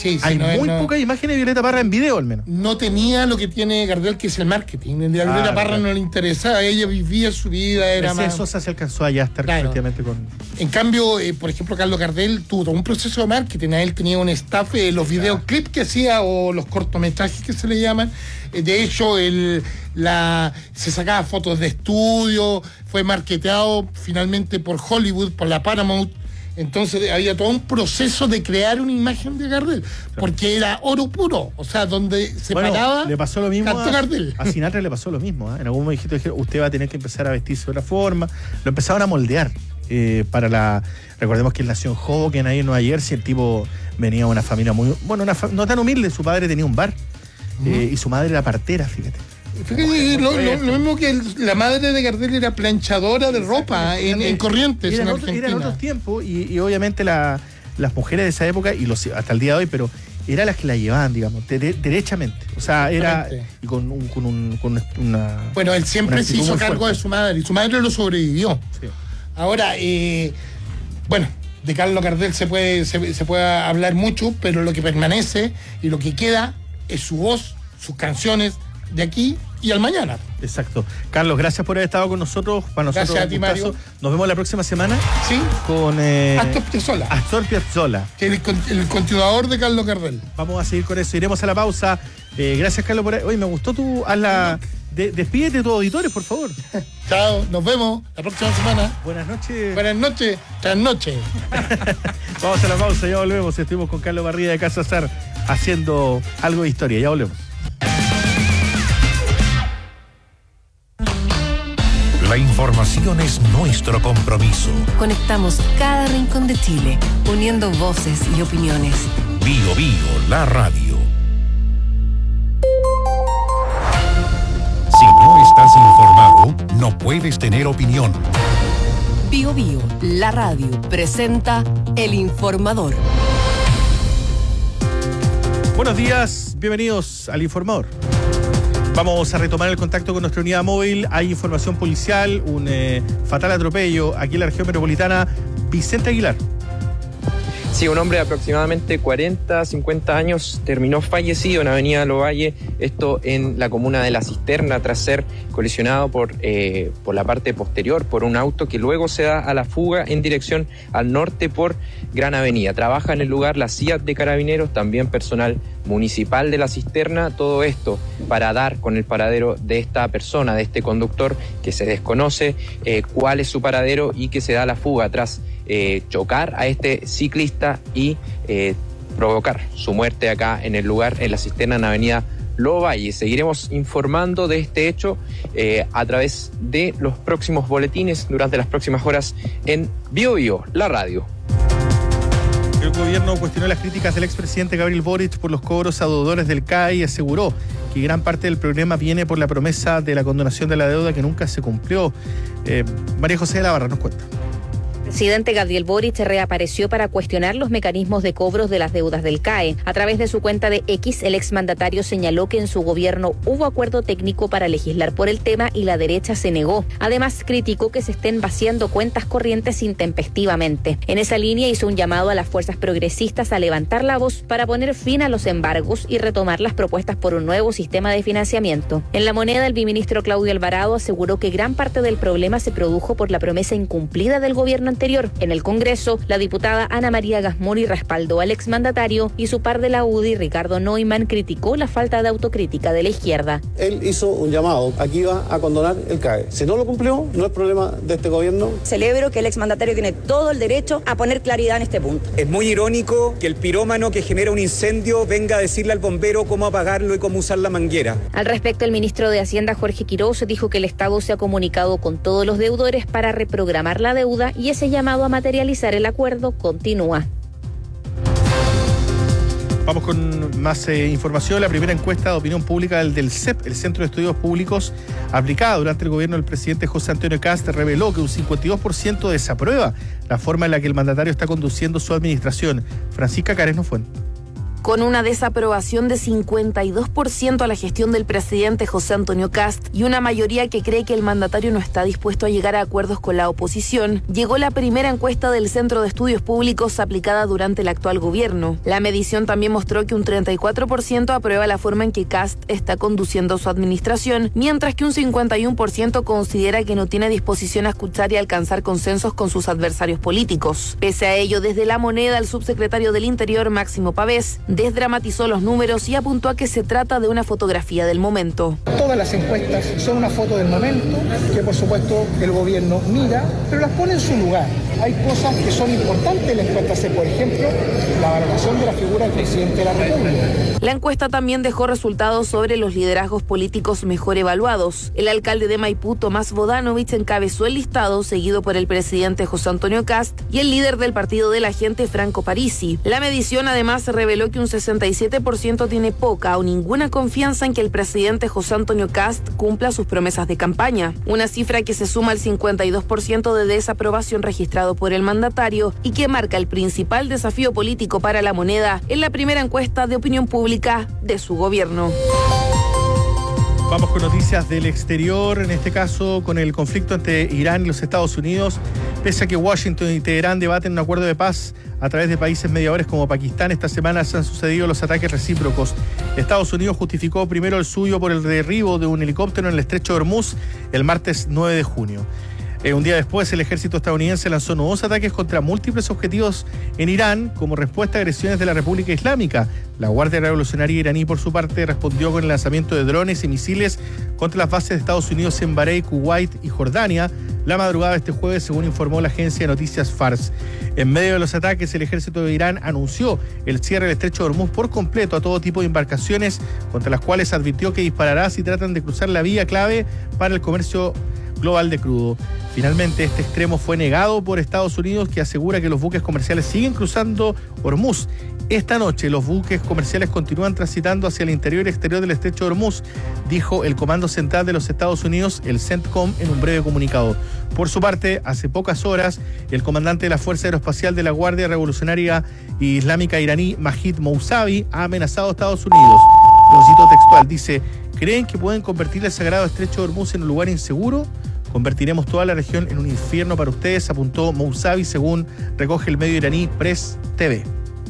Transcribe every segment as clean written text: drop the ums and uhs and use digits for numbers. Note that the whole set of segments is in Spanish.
Sí, hay muy pocas imágenes de Violeta Parra en video, al menos. No tenía lo que tiene Gardel, que es el marketing. A Violeta Parra no le interesaba, ella vivía su vida, era más... Sosa se alcanzó allá a estar efectivamente con... En cambio, por ejemplo, Carlos Gardel tuvo todo un proceso de marketing. A él tenía un staff, los videoclips que hacía o los cortometrajes que se le llaman. De hecho, se sacaba fotos de estudio, fue marketeado finalmente por Hollywood, por la Paramount. Entonces había todo un proceso de crear una imagen de Gardel, porque era oro puro, o sea, donde se paraba, le pasó lo mismo Gardel. A Sinatra le pasó lo mismo, ¿eh? En algún momento dijeron, usted va a tener que empezar a vestirse de otra forma. Lo empezaron a moldear recordemos que él nació en Hoboken, ahí en Nueva Jersey. El tipo venía de una familia muy, no tan humilde. Su padre tenía un bar y su madre era partera, fíjate. Fíjate, lo mismo que la madre de Gardel era planchadora de ropa en Corrientes, en Argentina. Eran otros tiempos y obviamente las mujeres de esa época, y hasta el día de hoy, pero eran las que la llevaban, digamos, derechamente. O sea, era y con una... Bueno, él siempre se hizo cargo de su madre, y su madre lo sobrevivió. Sí. Ahora, bueno, de Carlos Gardel se puede hablar mucho, pero lo que permanece y lo que queda es su voz, sus canciones, de aquí y al mañana. Exacto. Carlos, gracias por haber estado con nosotros. Para nosotros, gracias a ti, Mario. Nos vemos la próxima semana. Sí. Con Astor Piazzolla. Que es el continuador de Carlos Gardel. Vamos a seguir con eso. Iremos a la pausa. Gracias, Carlos, por ahí. Oye, me gustó despídete de tus auditores, por favor. Chao, nos vemos la próxima semana. Buenas noches. Buenas noches. Tras noche. Vamos a la pausa, ya volvemos. Estuvimos con Carlos Barría de Casa Azar haciendo algo de historia. Ya volvemos. La información es nuestro compromiso. Conectamos cada rincón de Chile, uniendo voces y opiniones. Bio Bio, la radio. Si no estás informado, no puedes tener opinión. Bio Bio, la radio, presenta El Informador. Buenos días, bienvenidos al Informador. Vamos a retomar el contacto con nuestra unidad móvil. Hay información policial, un fatal atropello aquí en la región metropolitana. Vicente Aguilar. Sí, un hombre de aproximadamente 40, 50 años terminó fallecido en Avenida Lovalle, esto en la comuna de La Cisterna, tras ser colisionado por la parte posterior por un auto que luego se da a la fuga en dirección al norte por Gran Avenida. Trabaja en el lugar la CIA de Carabineros, también personal municipal de La Cisterna, todo esto para dar con el paradero de esta persona, de este conductor que se desconoce cuál es su paradero y que se da a la fuga tras chocar a este ciclista y provocar su muerte acá en el lugar, en La Cisterna, en Avenida Lovalle. Seguiremos informando de este hecho a través de los próximos boletines durante las próximas horas en Bio Bio, la radio. El gobierno cuestionó las críticas del expresidente Gabriel Boric por los cobros a deudores del CAE y aseguró que gran parte del problema viene por la promesa de la condonación de la deuda que nunca se cumplió. María José de la Barra nos cuenta. El presidente Gabriel Boric reapareció para cuestionar los mecanismos de cobros de las deudas del CAE. A través de su cuenta de X, el exmandatario señaló que en su gobierno hubo acuerdo técnico para legislar por el tema y la derecha se negó. Además, criticó que se estén vaciando cuentas corrientes intempestivamente. En esa línea hizo un llamado a las fuerzas progresistas a levantar la voz para poner fin a los embargos y retomar las propuestas por un nuevo sistema de financiamiento. En La Moneda, el viceministro Claudio Alvarado aseguró que gran parte del problema se produjo por la promesa incumplida del gobierno anterior. En el Congreso, la diputada Ana María Gasmuri respaldó al exmandatario y su par de la UDI, Ricardo Neumann, criticó la falta de autocrítica de la izquierda. Él hizo un llamado, aquí iba a condonar el CAE. Si no lo cumplió, no es problema de este gobierno. Celebro que el exmandatario tiene todo el derecho a poner claridad en este punto. Es muy irónico que el pirómano que genera un incendio venga a decirle al bombero cómo apagarlo y cómo usar la manguera. Al respecto, el ministro de Hacienda, Jorge Quiroz, dijo que el Estado se ha comunicado con todos los deudores para reprogramar la deuda y ese llamado a materializar el acuerdo continúa. Vamos con más información. La primera encuesta de opinión pública del CEP, el Centro de Estudios Públicos, aplicada durante el gobierno del presidente José Antonio Kast, reveló que un 52% desaprueba la forma en la que el mandatario está conduciendo su administración. Francisca Careno Fuente. Con una desaprobación de 52% a la gestión del presidente José Antonio Kast y una mayoría que cree que el mandatario no está dispuesto a llegar a acuerdos con la oposición, llegó la primera encuesta del Centro de Estudios Públicos aplicada durante el actual gobierno. La medición también mostró que un 34% aprueba la forma en que Kast está conduciendo su administración, mientras que un 51% considera que no tiene disposición a escuchar y alcanzar consensos con sus adversarios políticos. Pese a ello, desde La Moneda, el subsecretario del Interior, Máximo Pavés, desdramatizó los números y apuntó a que se trata de una fotografía del momento. Todas las encuestas son una foto del momento, que por supuesto el gobierno mira, pero las pone en su lugar. Hay cosas que son importantes en la encuesta, por ejemplo, la valoración de la figura del presidente de la República. La encuesta también dejó resultados sobre los liderazgos políticos mejor evaluados. El alcalde de Maipú, Tomás Bodanovich, encabezó el listado, seguido por el presidente José Antonio Kast y el líder del Partido de la Gente, Franco Parisi. La medición además reveló que un 67% tiene poca o ninguna confianza en que el presidente José Antonio Kast cumpla sus promesas de campaña, una cifra que se suma al 52% de desaprobación registrado por el mandatario y que marca el principal desafío político para La Moneda en la primera encuesta de opinión pública de su gobierno. Vamos con noticias del exterior, en este caso con el conflicto entre Irán y los Estados Unidos. Pese a que Washington y Teherán debaten un acuerdo de paz a través de países mediadores como Pakistán, esta semana se han sucedido los ataques recíprocos. Estados Unidos justificó primero el suyo por el derribo de un helicóptero en el estrecho de Hormuz el martes 9 de junio. Un día después, el ejército estadounidense lanzó nuevos ataques contra múltiples objetivos en Irán como respuesta a agresiones de la República Islámica. La Guardia Revolucionaria iraní, por su parte, respondió con el lanzamiento de drones y misiles contra las bases de Estados Unidos en Bahrein, Kuwait y Jordania la madrugada de este jueves, según informó la agencia de noticias Fars. En medio de los ataques, el ejército de Irán anunció el cierre del estrecho de Hormuz por completo a todo tipo de embarcaciones, contra las cuales advirtió que disparará si tratan de cruzar la vía clave para el comercio global de crudo. Finalmente, este extremo fue negado por Estados Unidos, que asegura que los buques comerciales siguen cruzando Hormuz. Esta noche los buques comerciales continúan transitando hacia el interior y exterior del estrecho de Hormuz, dijo el Comando Central de los Estados Unidos, el CENTCOM, en un breve comunicado. Por su parte, hace pocas horas, el comandante de la Fuerza Aeroespacial de la Guardia Revolucionaria Islámica iraní, Majid Mousavi, ha amenazado a Estados Unidos. Lo cito textual, dice: ¿creen que pueden convertir el sagrado estrecho de Hormuz en un lugar inseguro? Convertiremos toda la región en un infierno para ustedes, apuntó Mousavi, según recoge el medio iraní Press TV.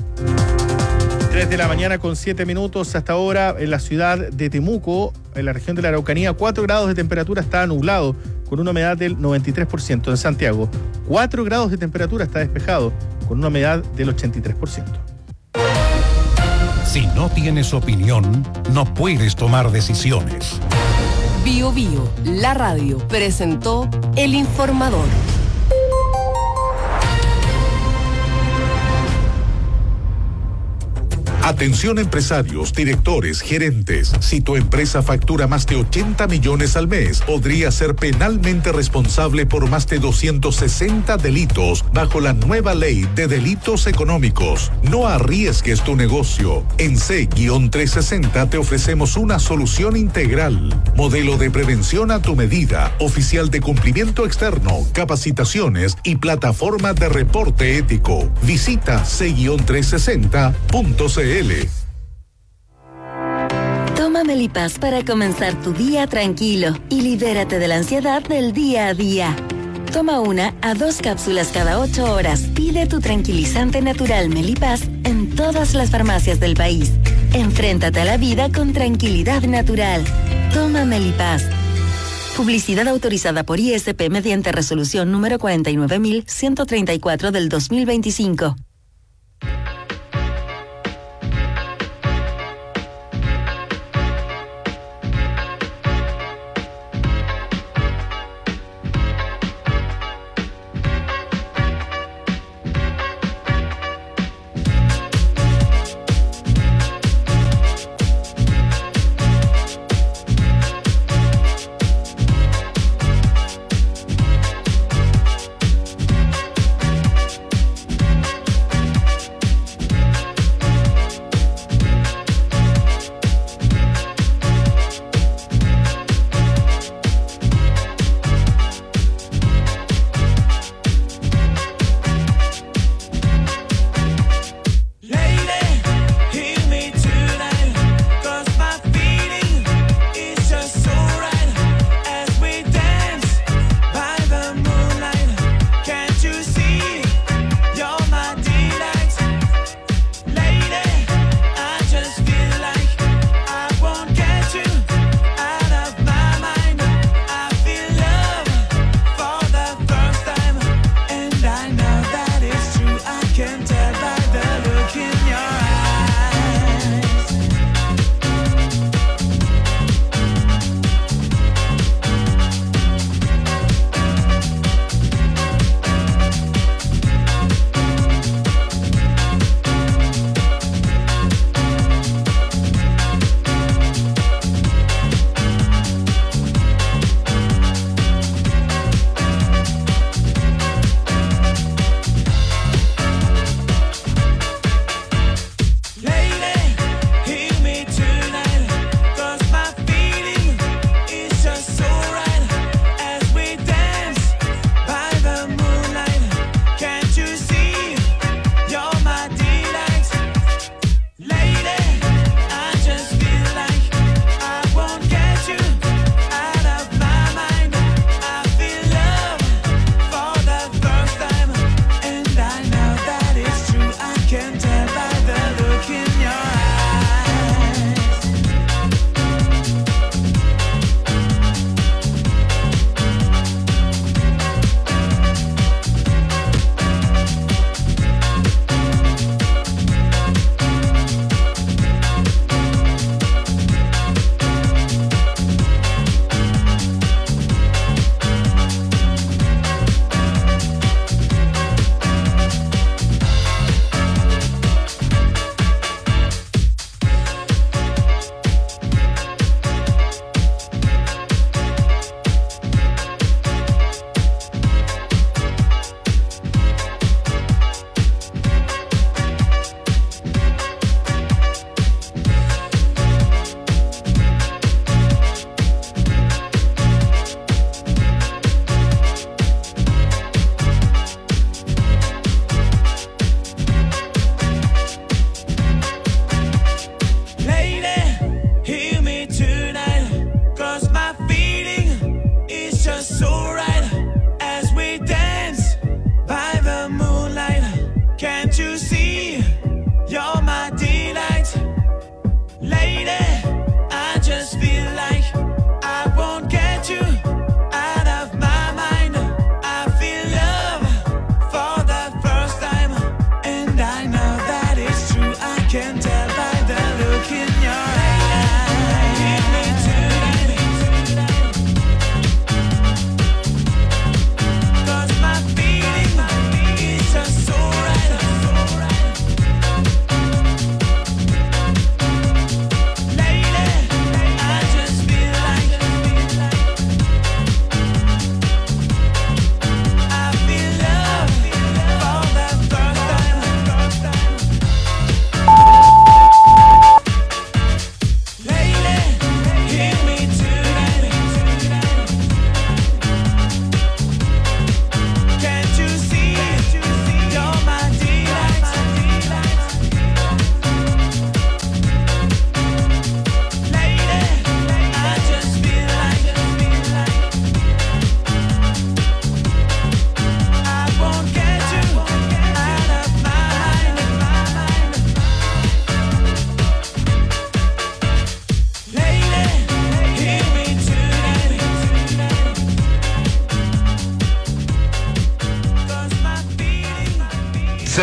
3 de la mañana con 7 minutos hasta ahora en la ciudad de Temuco, en la región de la Araucanía, 4 grados de temperatura, está nublado, con una humedad del 93%. En Santiago, 4 grados de temperatura, está despejado, con una humedad del 83%. Si no tienes opinión, no puedes tomar decisiones. Bio Bio, la radio, presentó El Informador. Atención empresarios, directores, gerentes. Si tu empresa factura más de 80 millones al mes, podría ser penalmente responsable por más de 260 delitos bajo la nueva ley de delitos económicos. No arriesgues tu negocio. En C-360 te ofrecemos una solución integral. Modelo de prevención a tu medida, oficial de cumplimiento externo, capacitaciones y plataforma de reporte ético. Visita C-360.cl. Toma Melipaz para comenzar tu día tranquilo y libérate de la ansiedad del día a día. Toma 1 a 2 cápsulas cada 8 horas. Pide tu tranquilizante natural Melipaz en todas las farmacias del país. Enfréntate a la vida con tranquilidad natural. Toma Melipaz. Publicidad autorizada por ISP mediante resolución número 49.134 del 2025.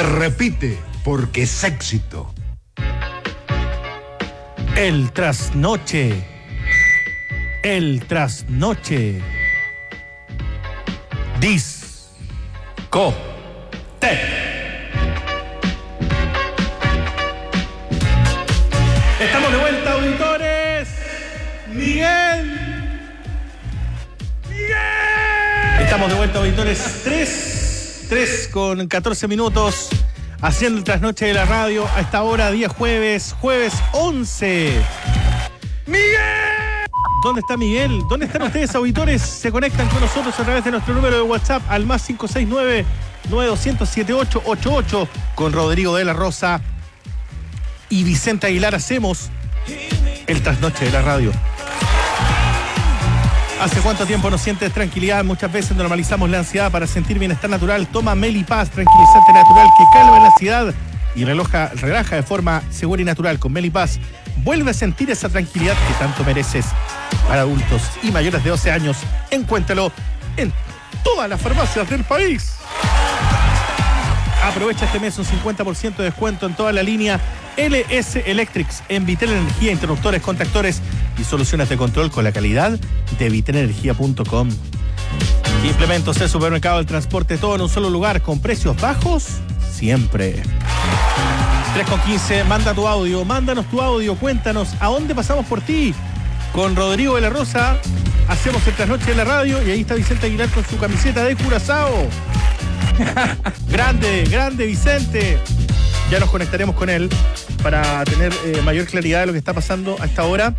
Se repite porque es éxito. El trasnoche. El trasnoche. Disco. Estamos de vuelta, auditores. Miguel. Estamos de vuelta, auditores. 3 con 14 minutos. Haciendo el trasnoche de la radio a esta hora, día jueves 11. ¡Miguel! ¿Dónde está Miguel? ¿Dónde están ustedes, auditores? Se conectan con nosotros a través de nuestro número de WhatsApp al más 569-9200-7888 con Rodrigo de la Rosa y Vicente Aguilar. Hacemos el trasnoche de la radio. ¿Hace cuánto tiempo no sientes tranquilidad? Muchas veces normalizamos la ansiedad. Para sentir bienestar natural, toma Melipaz, tranquilizante natural que calma la ansiedad y relaja de forma segura y natural. Con Melipaz, vuelve a sentir esa tranquilidad que tanto mereces. Para adultos y mayores de 12 años, encuéntralo en todas las farmacias del país. Aprovecha este mes un 50% de descuento en toda la línea LS Electrics en Vitel Energía, interruptores, contactores y soluciones de control con la calidad de vitelenergia.com. Implementos de supermercado del transporte, todo en un solo lugar, con precios bajos siempre. 3:15, mándanos tu audio, cuéntanos a dónde pasamos por ti. Con Rodrigo de la Rosa hacemos el trasnoche de la radio y ahí está Vicente Aguilar con su camiseta de Curazao. Grande Vicente. Ya nos conectaremos con él para tener mayor claridad de lo que está pasando a esta hora.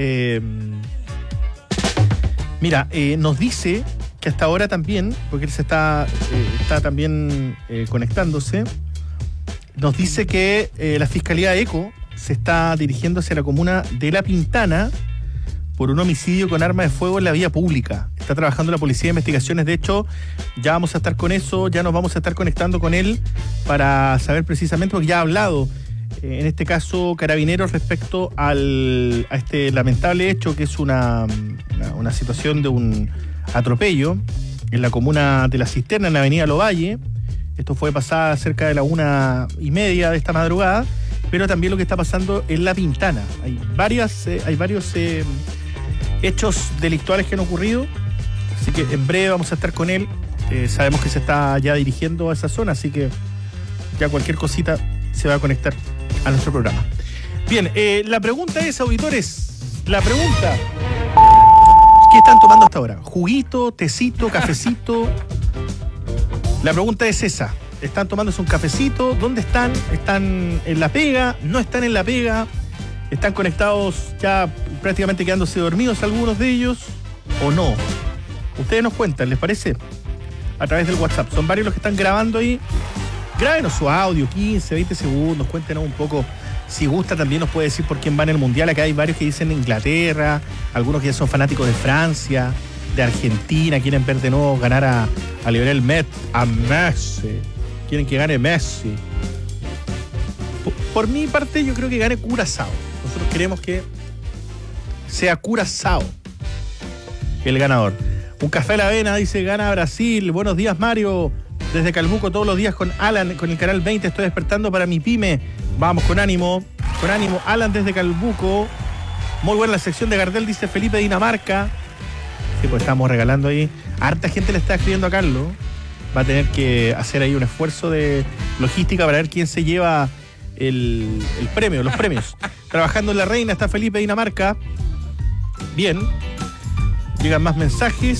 Nos dice que hasta ahora también, porque él se está también conectándose, nos dice que la Fiscalía ECO se está dirigiendo hacia la comuna de La Pintana por un homicidio con arma de fuego en la vía pública. Está trabajando la Policía de Investigaciones. De hecho, ya vamos a estar con eso, ya nos vamos a estar conectando con él para saber precisamente, porque ya ha hablado, en este caso, Carabineros respecto a este lamentable hecho que es una situación de un atropello en la comuna de La Cisterna, en la avenida Lovalle. Esto fue pasada cerca de la 1:30 de esta madrugada, pero también lo que está pasando en La Pintana. Hay varios hechos delictuales que han ocurrido, así que en breve vamos a estar con él. Sabemos que se está ya dirigiendo a esa zona, así que ya cualquier cosita se va a conectar a nuestro programa. Bien, la pregunta es, auditores, ¿qué están tomando hasta ahora? ¿Juguito, tecito, cafecito? La pregunta es esa. ¿Están tomándose un cafecito? ¿Dónde están? ¿Están en la pega? ¿No están en la pega? ¿Están conectados ya prácticamente quedándose dormidos algunos de ellos? ¿O no? Ustedes nos cuentan, ¿les parece? A través del WhatsApp. Son varios los que están grabando ahí. Grábenos su audio, 15, 20 segundos. Cuéntenos un poco. Si gusta, también nos puede decir por quién va en el Mundial. Acá hay varios que dicen Inglaterra. Algunos que ya son fanáticos de Francia, de Argentina. Quieren ver de nuevo ganar a Lionel Messi. A Messi. Quieren que gane Messi. Por mi parte, yo creo que gane Curazao. Nosotros queremos que sea Curazao el ganador. Un café a la avena, dice, gana Brasil. Buenos días, Mario. Desde Calbuco todos los días con Alan, con el canal 20. Estoy despertando para mi pyme. Vamos, con ánimo. Con ánimo. Alan desde Calbuco. Muy buena la sección de Gardel, dice Felipe de Dinamarca. Sí, pues estamos regalando ahí. Harta gente le está escribiendo a Carlos. Va a tener que hacer ahí un esfuerzo de logística para ver quién se lleva el premio, los premios. Trabajando en La Reina está Felipe de Dinamarca. Bien. Llegan más mensajes.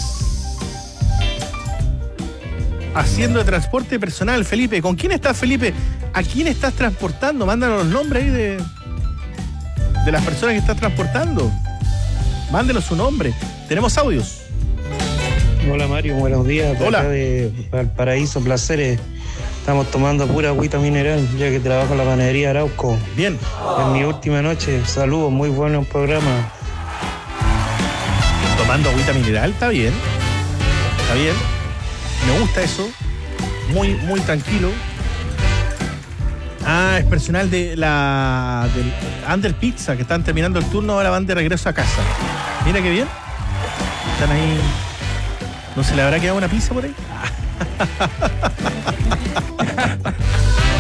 Haciendo de transporte personal, Felipe. ¿Con quién estás, Felipe? ¿A quién estás transportando? Mándanos los nombres ahí de las personas que estás transportando. Mándenos su nombre. Tenemos audios. Hola Mario, buenos días. Hola. Acá de Valparaíso, Placeres. Estamos tomando pura agüita mineral, ya que trabajo en la panadería Arauco. Bien. En mi última noche, saludos, muy bueno el programa. Tomando agüita mineral, está bien. Está bien. Me gusta eso. Muy, muy tranquilo. Ah, es personal del Under Pizza, que están terminando el turno, ahora van de regreso a casa. Mira qué bien. Están ahí. ¿No se le habrá quedado una pizza por ahí?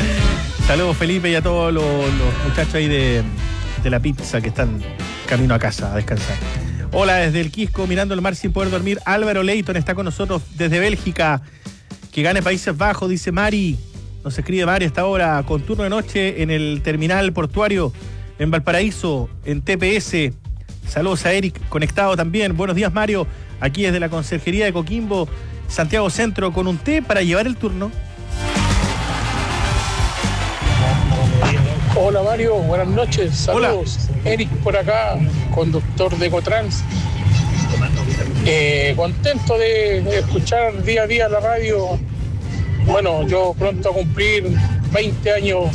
Saludos, Felipe, y a todos los muchachos ahí de la pizza que están camino a casa a descansar. Hola, desde el Quisco, mirando el mar sin poder dormir. Álvaro Leighton está con nosotros desde Bélgica. Que gane Países Bajos, dice Mari. Nos escribe Mari hasta ahora, con turno de noche en el terminal portuario en Valparaíso, en TPS. Saludos a Eric, conectado también. Buenos días, Mario. Aquí desde la Conserjería de Coquimbo, Santiago Centro, con un té para llevar el turno. Hola Mario, buenas noches, saludos. Hola. Eric por acá, conductor de Ecotrans. Contento de escuchar día a día la radio. Bueno, yo pronto a cumplir 20 años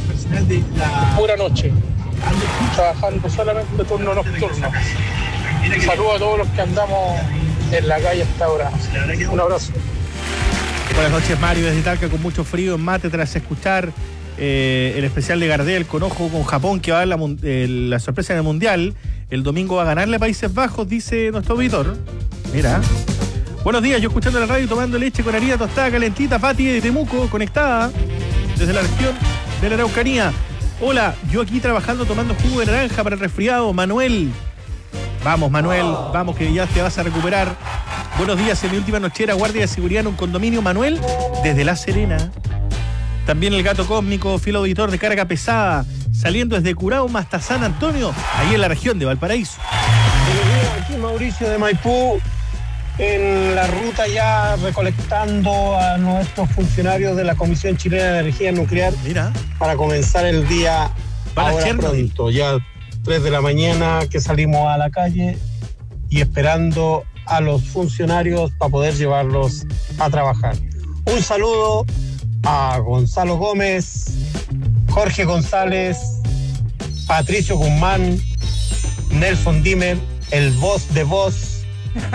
pura noche, trabajando solamente turno nocturno. Saludos a todos los que andamos en la calle hasta ahora. Un abrazo. Buenas noches, Mario, desde Talca, con mucho frío en mate tras escuchar el especial de Gardel con ojo con Japón, que va a dar la sorpresa en el Mundial. El domingo va a ganarle a Países Bajos, dice nuestro auditor. Mira. Buenos días, yo escuchando la radio, tomando leche con harina tostada calentita. Pati de Temuco, conectada desde la región de la Araucanía. Hola, yo aquí trabajando tomando jugo de naranja para el resfriado. Manuel. Vamos, Manuel, vamos que ya te vas a recuperar. Buenos días, en mi última nochera, guardia de seguridad en un condominio. Manuel, desde La Serena. También el gato cósmico, fiel auditor de carga pesada, saliendo desde Curauma hasta San Antonio, ahí en la región de Valparaíso. Buenos días, aquí Mauricio de Maipú, en la ruta ya recolectando a nuestros funcionarios de la Comisión Chilena de Energía Nuclear. Mira. Para comenzar el día ahora pronto, ya 3 de la mañana que salimos a la calle y esperando a los funcionarios para poder llevarlos a trabajar. Un saludo a Gonzalo Gómez, Jorge González, Patricio Guzmán, Nelson Dimmer, el voz de voz,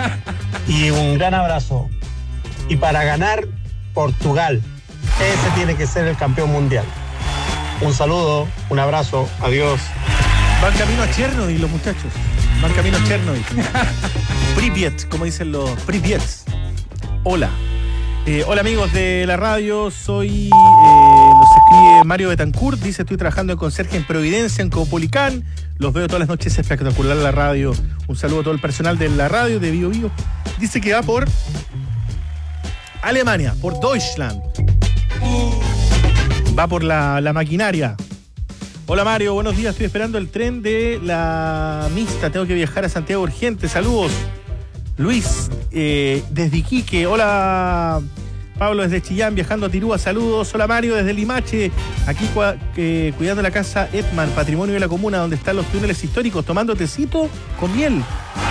y un gran abrazo. Y para ganar, Portugal. Ese tiene que ser el campeón mundial. Un saludo, un abrazo, adiós. Van camino a Chernobyl los muchachos. Van camino a Chernobyl. Pripyat, como dicen los Pripyats. Hola. Hola amigos de la radio, nos escribe Mario Betancourt, dice: estoy trabajando de conserje en Providencia, en Caupolicán, los veo todas las noches, espectacular la radio. Un saludo a todo el personal de la radio de Bio Bio. Dice que va por Alemania, por Deutschland. Va por la maquinaria. Hola Mario, buenos días, estoy esperando el tren de la mixta, tengo que viajar a Santiago urgente, saludos. Luis, desde Iquique. Hola, Pablo, desde Chillán, viajando a Tirúa. Saludos. Hola, Mario, desde Limache. Aquí cuidando la casa Edman, patrimonio de la comuna, donde están los túneles históricos, tomando tecito con miel.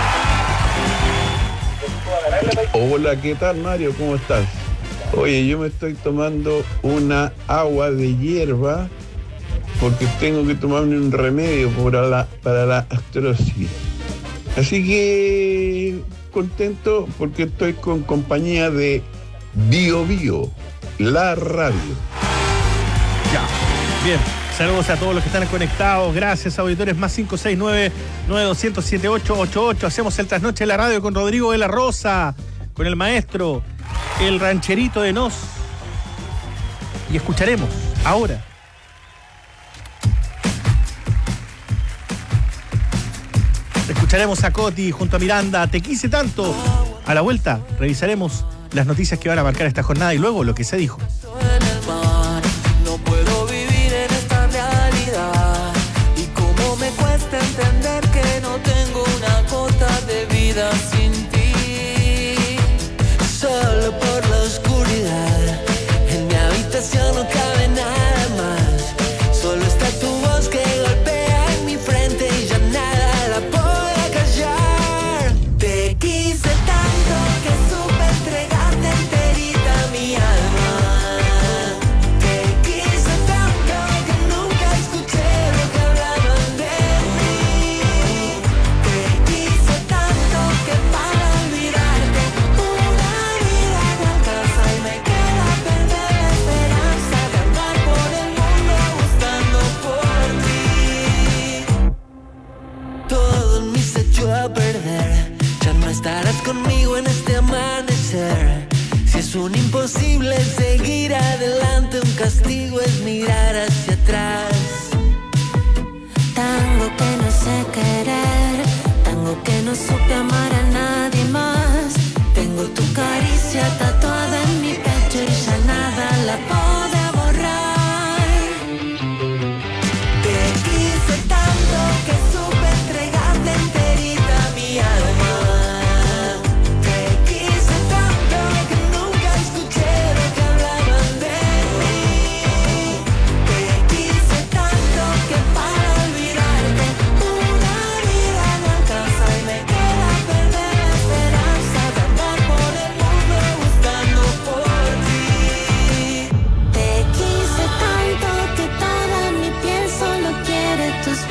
Hola, ¿qué tal, Mario? ¿Cómo estás? Oye, yo me estoy tomando una agua de hierba porque tengo que tomarme un remedio para la artrosis. Así que contento porque estoy con compañía de Bio Bio, la radio. Ya, bien. Saludos a todos los que están conectados. Gracias, auditores. Más 569-9200-7888. Hacemos el trasnoche de la radio con Rodrigo de la Rosa, con el maestro, el rancherito de Nos. Y escucharemos ahora. Escucharemos a Coti junto a Miranda, Te quise tanto. A la vuelta revisaremos las noticias que van a marcar esta jornada y luego lo que se dijo. No puedo vivir en esta realidad y cómo me cuesta entender que no tengo una gota de vida sin ti. Solo por la oscuridad, en mi habitación no cabe nada más. Solo está tu voz que golpea en mi frente y ya nada la puede callar. Te quise tanto que supe entregarte enterita mi alma. Te quise tanto que nunca escuché lo que hablaban de mí. Te quise tanto que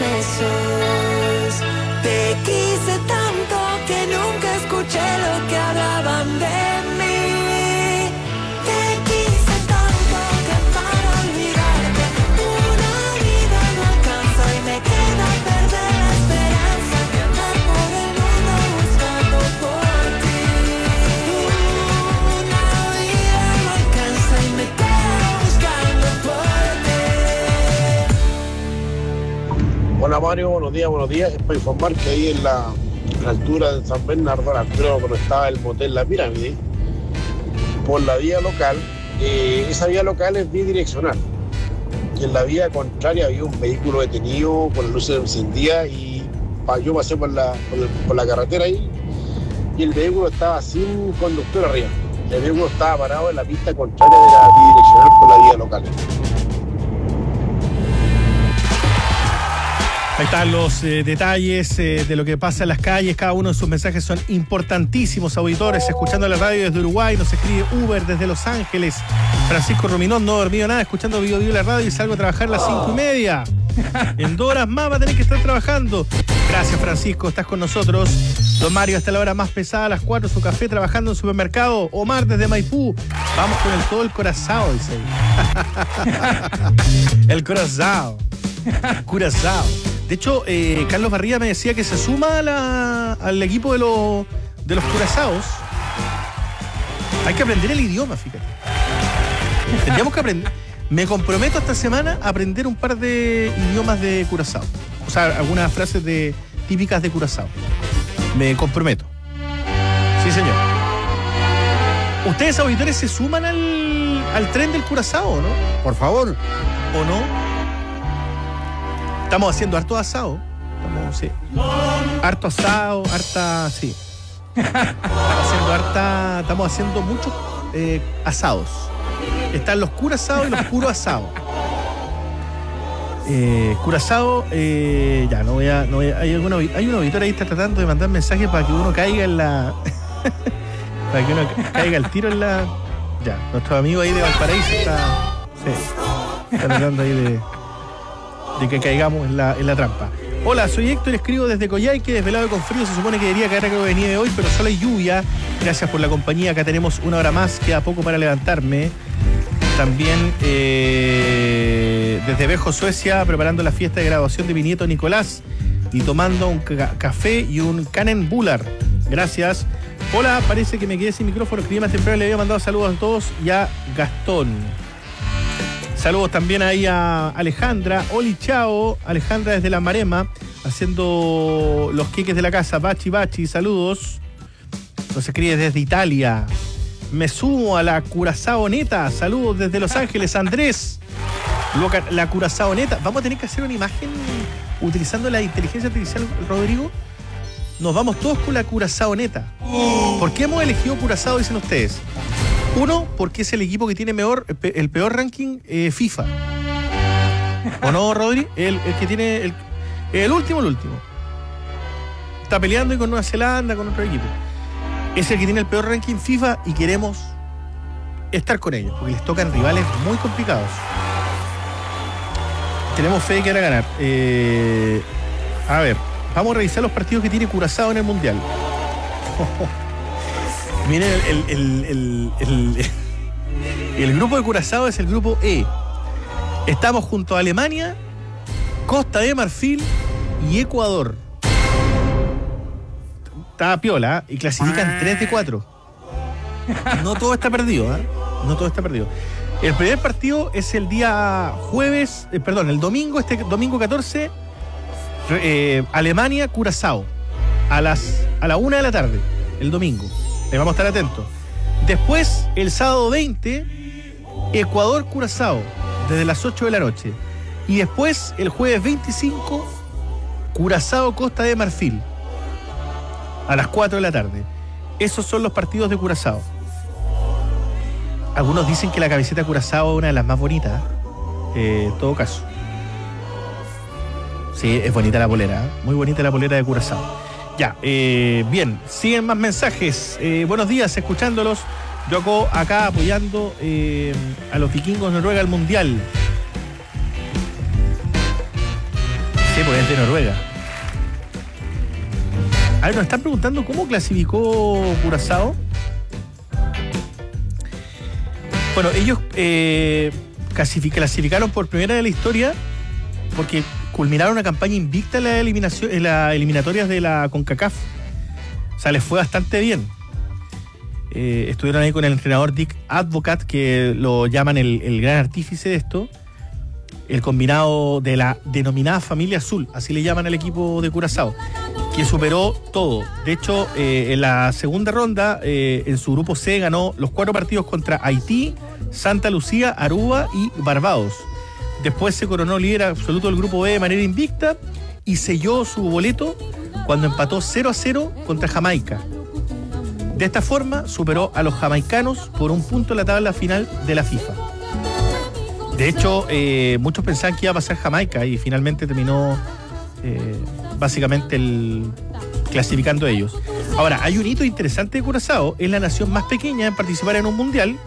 besos. Te quise tanto que nunca escuché lo que hablaban de mí. Te quise tanto que para olvidarte una vida no alcanza y me queda perder la esperanza de andar por el mundo buscando por ti. Una vida no alcanza y me quedo buscando por ti. Hola Mario, buenos días. Es para informar que ahí en la altura de San Bernardo, a la altura donde estaba el motel La Pirámide, por la vía local, esa vía local es bidireccional. Y en la vía contraria había un vehículo detenido con las luces encendidas y yo pasé por la carretera ahí y el vehículo estaba sin conductor arriba. El vehículo estaba parado en la pista contraria de la bidireccional por la vía local. Ahí están los detalles de lo que pasa en las calles. Cada uno de sus mensajes son importantísimos, auditores. Escuchando la radio desde Uruguay, nos escribe Uber desde Los Ángeles. Francisco Ruminón, no he dormido nada, escuchando Bio la radio y salgo a trabajar a las 5:30. En 2 horas más va a tener que estar trabajando. Gracias, Francisco, estás con nosotros. Don Mario, hasta la hora más pesada, a las 4, su café trabajando en supermercado. Omar desde Maipú. Vamos con todo el corazao, dice ahí. El corazao. Curazao. De hecho, Carlos Barría me decía que se suma al equipo de los curazaos. Hay que aprender el idioma, fíjate. Tendríamos que aprender. Me comprometo esta semana a aprender un par de idiomas de Curazao. O sea, algunas frases típicas de Curazao. Me comprometo. Sí, señor. ¿Ustedes, auditores, se suman al tren del Curazao, o no? Por favor. ¿O no? Estamos haciendo harto asado. Sí. Harto asado, sí. Estamos haciendo muchos asados. Están los curazados y los puros asados. Curazao, ya, no voy a. Hay un auditor ahí que está tratando de mandar mensajes para que uno caiga en la. para que uno caiga al tiro en la. Ya, nuestro amigo ahí de Valparaíso está tratando ahí de que caigamos en la trampa. Hola, soy Héctor, escribo desde Coyhaique, desvelado con frío, se supone que debería caer algo de nieve hoy, pero solo hay lluvia. Gracias por la compañía, acá tenemos 1 hora más, queda poco para levantarme. También desde Vejo, Suecia, preparando la fiesta de graduación de mi nieto Nicolás y tomando un café y un Canen Buller. Gracias. Hola, parece que me quedé sin micrófono, escribí más temprano, le había mandado saludos a todos y a Gastón. Saludos también ahí a Alejandra. Oli, chao. Alejandra desde La Marema, haciendo los queques de la casa. Bachi, saludos. Nos escribe desde Italia. Me sumo a la Curazaoneta. Saludos desde Los Ángeles, Andrés. La Curazaoneta. Vamos a tener que hacer una imagen utilizando la inteligencia artificial, Rodrigo. Nos vamos todos con la Curazaoneta. ¿Por qué hemos elegido Curazao, dicen ustedes? 1, porque es el equipo que tiene el peor ranking FIFA. ¿O no, Rodri? El que tiene el último. Está peleando y con Nueva Zelanda, con otro equipo. Es el que tiene el peor ranking FIFA y queremos estar con ellos, porque les tocan rivales muy complicados. Tenemos fe de que van a ganar. A ver, vamos a revisar los partidos que tiene Curazao en el Mundial. Miren, el grupo de Curazao es el grupo E. Estamos junto a Alemania, Costa de Marfil y Ecuador. Está piola, y clasifican 3 de 4. No todo está perdido, ¿eh? No todo está perdido. El primer partido es el día jueves, el domingo, domingo 14, Alemania-Curazao, a la 1 de la tarde, el domingo. Vamos a estar atentos. Después, el sábado 20, Ecuador-Curazao, desde las 8 de la noche. Y después, el jueves 25, Curazao-Costa de Marfil, a las 4 de la tarde. Esos son los partidos de Curazao. Algunos dicen que la camiseta Curazao es una de las más bonitas, en todo caso. Sí, es bonita la polera, ¿eh? Muy bonita la polera de Curazao. Ya, bien, siguen más mensajes. Buenos días, escuchándolos. Yo acá apoyando a los vikingos Noruega al Mundial. Sí, pues es de Noruega. A ver, nos están preguntando cómo clasificó Curazao. Bueno, ellos clasificaron por primera vez en la historia porque culminaron una campaña invicta en las eliminatorias de la CONCACAF. O sea, les fue bastante bien. Estuvieron ahí con el entrenador Dick Advocat, que lo llaman el gran artífice de esto. El combinado de la denominada familia azul, así le llaman al equipo de Curazao, que superó todo. De hecho, en la segunda ronda, en su grupo C, ganó los 4 partidos contra Haití, Santa Lucía, Aruba y Barbados. Después se coronó líder absoluto del grupo B de manera invicta y selló su boleto cuando empató 0-0 contra Jamaica. De esta forma, superó a los jamaicanos por un punto en la tabla final de la FIFA. De hecho, muchos pensaban que iba a pasar Jamaica y finalmente terminó básicamente clasificando ellos. Ahora, hay un hito interesante de Curazao. Es la nación más pequeña en participar en un mundial,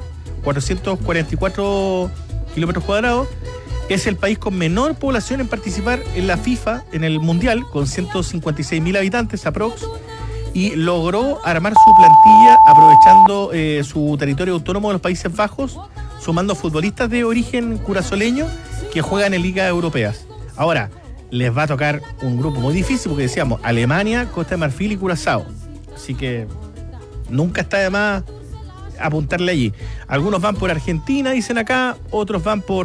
444 kilómetros cuadrados. Es el país con menor población en participar en la FIFA, en el mundial, con 156.000 habitantes aprox. Y logró armar su plantilla aprovechando su territorio autónomo de los Países Bajos, sumando futbolistas de origen curazoleño que juegan en ligas europeas. Ahora, les va a tocar un grupo muy difícil porque decíamos Alemania, Costa de Marfil y Curazao. Así que nunca está de más apuntarle allí. Algunos van por Argentina, dicen acá, otros van por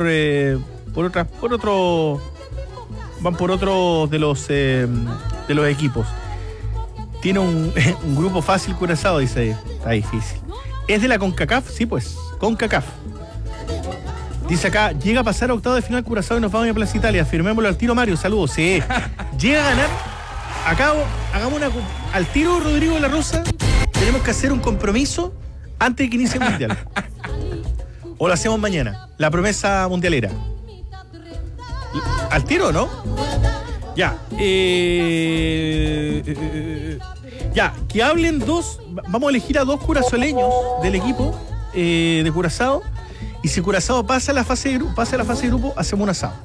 otros de los equipos. Tiene un grupo fácil Curazao, dice ahí. Está difícil. ¿Es de la CONCACAF? Sí, pues, CONCACAF. Dice acá, llega a pasar a octavo de final Curazao y nos vamos a Plaza Italia. Firmémoslo al tiro, Mario. Saludos. Sí. Llega a ganar. Acá hagamos al tiro, Rodrigo de la Rosa. Tenemos que hacer un compromiso antes de que inicie el mundial. O lo hacemos mañana. La promesa mundialera. Al tiro, ¿no? Ya. Ya, que hablen dos. Vamos a elegir a 2 curazoleños del equipo de Curazao. Y si Curazao pasa a la fase de grupo, hacemos un asado.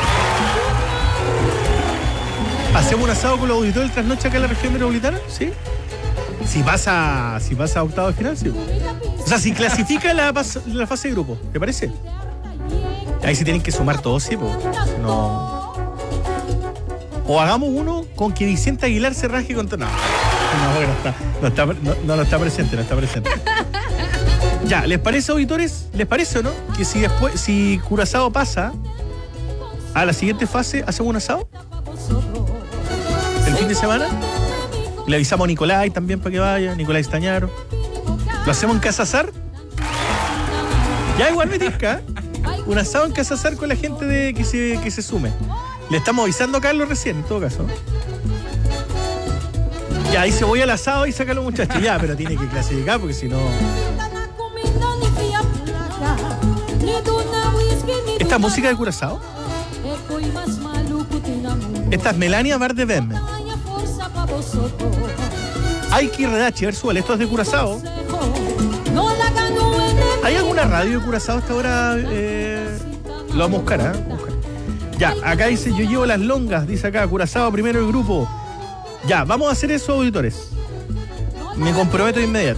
¿Hacemos un asado con los auditores del Trasnoche acá en la región metropolitana? ¿Sí? Si pasa a octavo de final, sí. O sea, si clasifica la fase de grupo, ¿te parece? Ahí sí tienen que sumar todos, sí, pues. No. O hagamos uno con que Vicente Aguilar se raje contra. No, no está presente. Ya, ¿les parece, auditores? ¿Les parece o no? Que si Curazao pasa a la siguiente fase, hacemos un asado el fin de semana. Le avisamos a Nicolai también para que vaya, Nicolai Stañaro. ¿Lo hacemos en Casa Zar? Ya igual me tinca. Un asado en Casa Zar con la gente que se sume. Le estamos avisando a Carlos recién, en todo caso. Ya, dice voy al asado y saca a los muchachos. Ya, pero tiene que clasificar porque si no. ¿Esta música de Curazao? Esta es Melania Bardem. Ay, que redache, a ver, súbale, esto es de Curazao. ¿Hay alguna radio de Curazao hasta ahora? Lo vamos a buscar, ¿eh? Ya, acá dice, yo llevo las longas, dice acá, Curazao primero el grupo. Ya, vamos a hacer eso, auditores. Me comprometo de inmediato.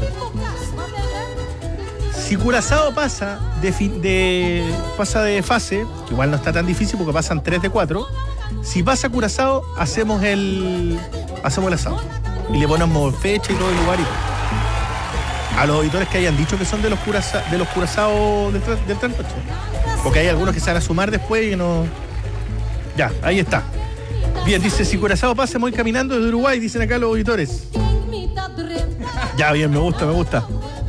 Si Curazao pasa de fase, que igual no está tan difícil porque pasan 3 de 4. Si pasa Curazao, hacemos el asado. Y le ponemos fecha y todo el lugar y todo. A los auditores que hayan dicho que son de los Curazao del Trasnoche. Porque hay algunos que se van a sumar después y no. Ya, ahí está. Bien, dice, si Curazao pasa, me voy caminando desde Uruguay, dicen acá los auditores. Ya, bien, me gusta.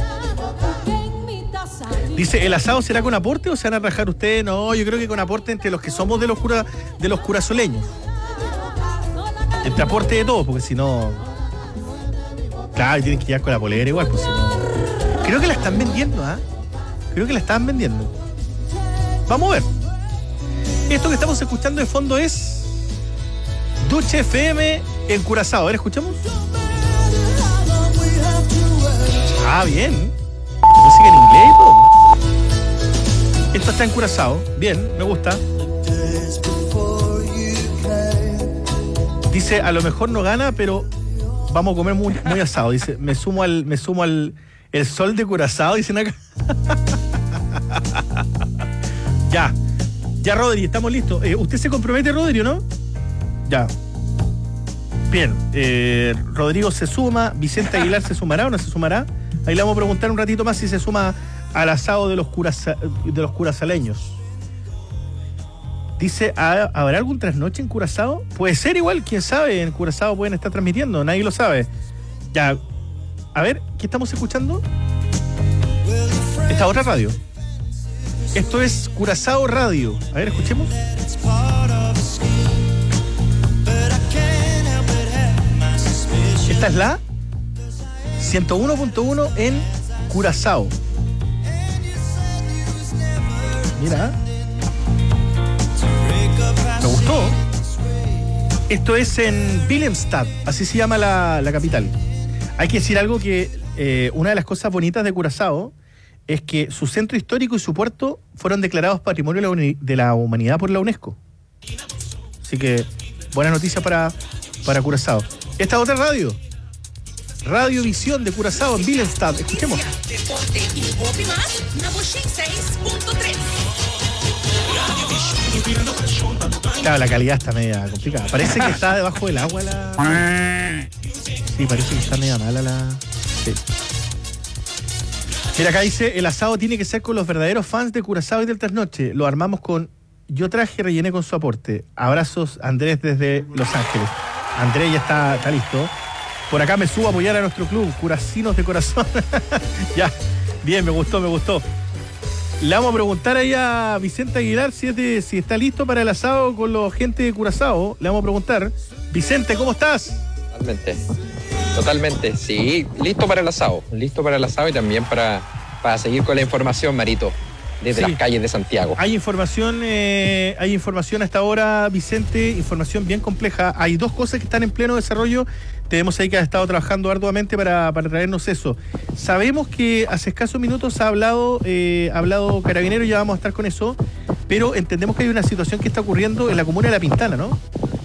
Dice, ¿el asado será con aporte o se van a rajar ustedes? No, yo creo que con aporte entre los que somos de los curazoleños. Entre aporte de todos, porque si no. Claro, tienen que llegar con la polera igual, pues si no. Creo que la están vendiendo, ¿ah? Creo que la estaban vendiendo. Vamos a ver. Esto que estamos escuchando de fondo es Duche FM en Curazao. A ver, ¿escuchamos? Ah, bien. Música en inglés y todo. Esto está en Curazao. Bien, me gusta. Dice, a lo mejor no gana, pero vamos a comer muy asado. Dice, me sumo al el sol de Curazao, dicen acá. Ya, Rodri, estamos listos. ¿Usted se compromete, Rodri, o no? Ya. Bien, Rodrigo se suma, Vicente Aguilar se sumará o no se sumará. Ahí le vamos a preguntar un ratito más si se suma al asado de los curazaleños. Dice, ¿habrá algún trasnoche en Curazao? Puede ser igual, quién sabe, en Curazao pueden estar transmitiendo, nadie lo sabe. Ya, a ver, ¿qué estamos escuchando? Esta otra radio. Esto es Curazao Radio. A ver, escuchemos. Esta es la 101.1 en Curazao. Mira. Me gustó. Esto es en Willemstad, así se llama la capital. Hay que decir algo que una de las cosas bonitas de Curazao es que su centro histórico y su puerto fueron declarados Patrimonio de la Humanidad por la UNESCO. Así que buena noticia para Curazao. Esta otra radio, Radio Visión de Curazao en Willemstad. Escuchemos. Claro, la calidad está media complicada. Parece que está debajo del agua la... Sí, parece que está media mala la... Sí. Mira, acá dice, el asado tiene que ser con los verdaderos fans de Curazao y del trasnoche. Lo armamos con... Yo traje y rellené con su aporte. Abrazos, Andrés, desde Los Ángeles. Andrés ya está listo. Por acá me subo a apoyar a nuestro club, Curacinos de Corazón. Ya, bien, me gustó. Le vamos a preguntar ahí a Vicente Aguilar si está listo para el asado con la gente de Curazao. Le vamos a preguntar. Vicente, ¿cómo estás? Totalmente, sí. Listo para el asado y también para seguir con la información, Marito, desde las calles de Santiago. Hay información hasta ahora, Vicente, información bien compleja. Hay dos cosas que están en pleno desarrollo. Tenemos ahí que ha estado trabajando arduamente para traernos eso. Sabemos que hace escasos minutos ha hablado Carabinero, ya vamos a estar con eso, pero entendemos que hay una situación que está ocurriendo en la comuna de La Pintana, ¿no?